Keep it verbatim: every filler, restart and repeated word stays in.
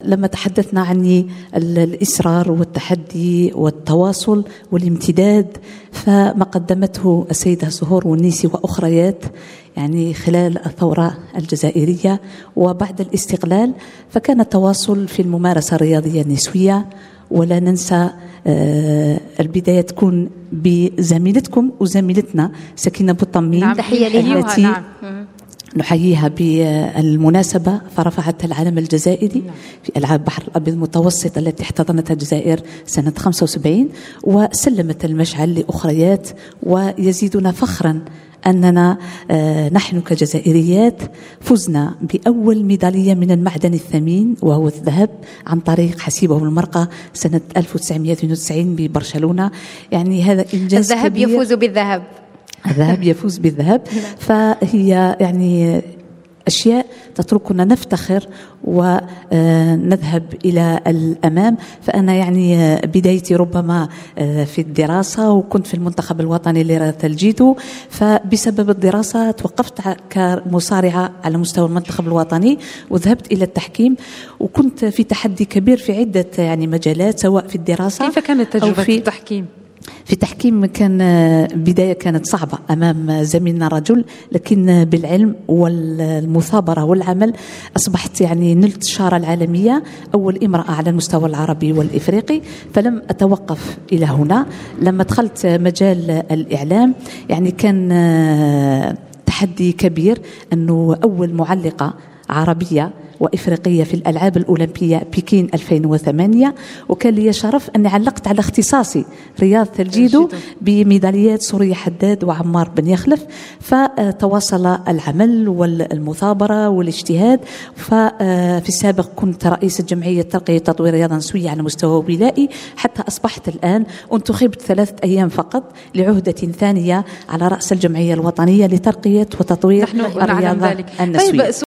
لما تحدثنا عن الإصرار والتحدي والتواصل والامتداد، فما قدمته السيدة زهور والنيسي وأخريات يعني خلال الثورة الجزائرية وبعد الاستقلال، فكان التواصل في الممارسة الرياضية النسوية. ولا ننسى البداية تكون بزميلتكم وزميلتنا سكينة بوطمين، نعم، تحية لها التي نعم. نحييها بالمناسبة، فرفعت العلم الجزائري في ألعاب بحر الأبيض المتوسط التي احتضنتها الجزائر سنة خمسة وسبعين، وسلمت المشعل لأخريات. ويزيدنا فخرا أننا نحن كجزائريات فزنا بأول ميدالية من المعدن الثمين وهو الذهب عن طريق حسيبه المرقة سنة ألف وتسعمائة واثنين وتسعين ببرشلونة. يعني هذا إنجاز الذهب كبير. يفوز بالذهب الذهب يفوز بالذهب. فهي يعني أشياء تتركنا نفتخر ونذهب إلى الأمام. فأنا يعني بدايتي ربما في الدراسة، وكنت في المنتخب الوطني لرياضة الجيدو، فبسبب الدراسة توقفت كمصارعة على مستوى المنتخب الوطني وذهبت إلى التحكيم، وكنت في تحدي كبير في عدة يعني مجالات سواء في الدراسة. كيف كانت تجربة في التحكيم؟ في التحكيم كان بداية كانت صعبة أمام زميلنا رجل، لكن بالعلم والمثابرة والعمل أصبحت يعني نلت الشارة العالمية، أول امرأة على المستوى العربي والإفريقي. فلم أتوقف إلى هنا. لما دخلت مجال الإعلام يعني كان تحدي كبير أنه أول معلقة عربية وإفريقية في الألعاب الأولمبية بكين ألفين وثمانية، وكان لي شرف أني علقت على اختصاصي رياضة الجيدو بميداليات سوريا حداد وعمار بن يخلف. فتواصل العمل والمثابرة والاجتهاد. ففي السابق كنت رئيسة جمعية ترقية تطوير الرياضة النسوية على مستوى ولائي، حتى أصبحت الآن انتخبت ثلاثة أيام فقط لعهدة ثانية على رأس الجمعية الوطنية لترقية وتطوير الرياضة النسوية.